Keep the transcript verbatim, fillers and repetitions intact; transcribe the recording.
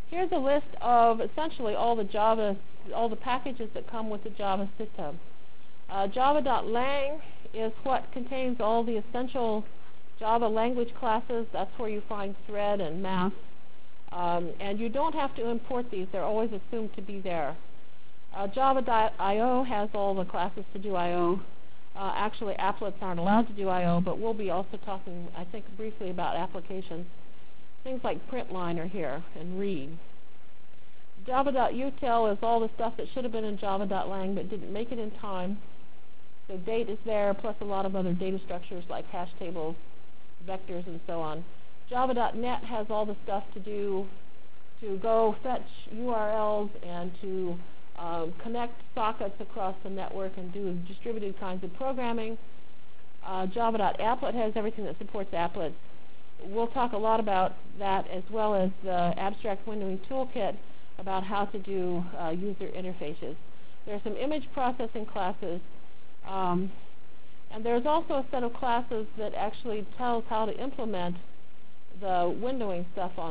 Here's a list of essentially all the Java, all the packages that come with the Java system. Uh, Java.lang is what contains all the essential Java language classes. That's where you find thread and math. Um, and you don't have to import these. They're always assumed to be there. Uh, Java dot I O has all the classes to do I O. Uh, actually, applets aren't allowed to do I O, but we'll be also talking, I think, briefly about applications. Things like printline are here and read. Java.util is all the stuff that should have been in Java.lang but didn't make it in time. So date is there, plus a lot of other data structures like hash tables, vectors, and so on. Java.net has all the stuff to do to go fetch U R Ls and to um, connect sockets across the network and do distributed kinds of programming. Uh, Java.applet has everything that supports applets. We'll talk a lot about that, as well as the abstract windowing toolkit about how to do uh, user interfaces. There are some image processing classes, um, and there's also a set of classes that actually tells how to implement the windowing stuff on